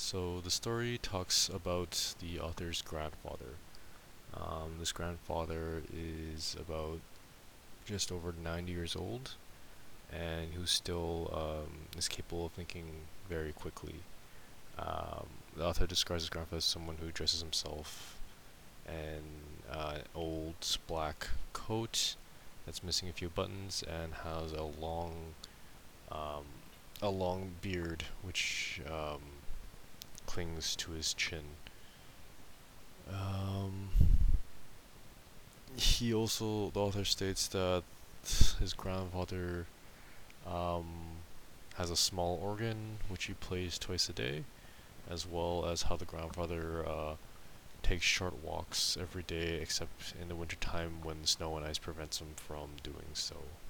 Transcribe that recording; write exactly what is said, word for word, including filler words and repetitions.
So the story talks about the author's grandfather. Um, this grandfather is about just over ninety years old, and who still um, is capable of thinking very quickly. Um, the author describes his grandfather as someone who dresses himself in uh, an old black coat that's missing a few buttons and has a long, um, a long beard which um, clings to his chin. Um, he also, the author states that his grandfather um, has a small organ which he plays twice a day, as well as how the grandfather uh, takes short walks every day except in the wintertime when snow and ice prevents him from doing so.